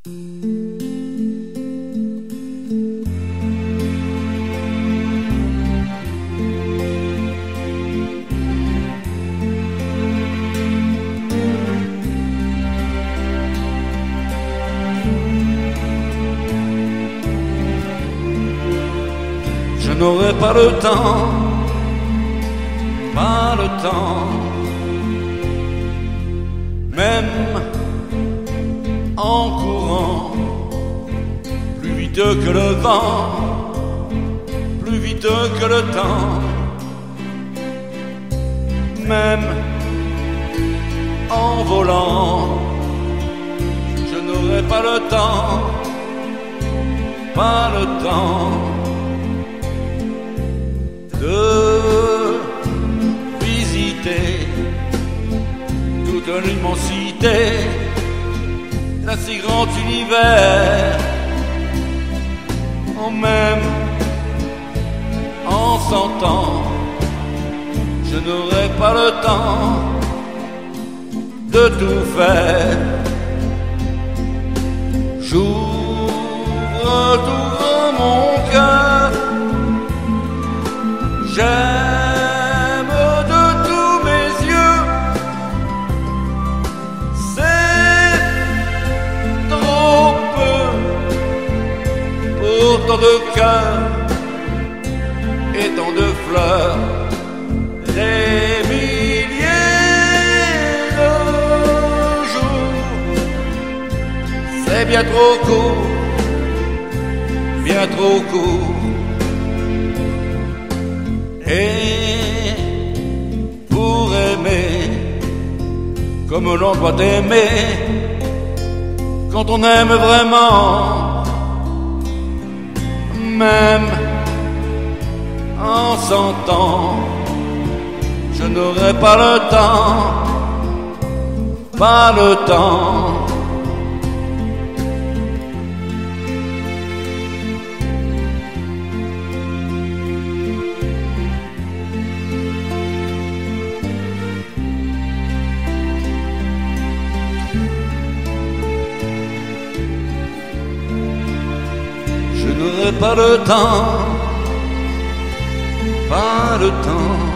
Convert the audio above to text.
Je n'aurai pas le temps, pas le temps, même en courant, plus vite que le vent, plus vite que le temps, même en volant, je n'aurai pas le temps, pas le temps de visiter toute l'immensité d'un si grand univers, même en 100 ans, je n'aurai pas le temps de tout faire. J'ouvre tout grand mon cœur, j'aime de tous mes yeux, c'est trop peu pour tant de cœurs et tant de fleurs, des milliers de jours, c'est bien trop court, bien trop court. Et pour aimer comme l'on doit aimer, quand on aime vraiment, même en 100 ans, je n'aurai pas le temps, pas le temps. Je n'aurai pas le temps, pas le temps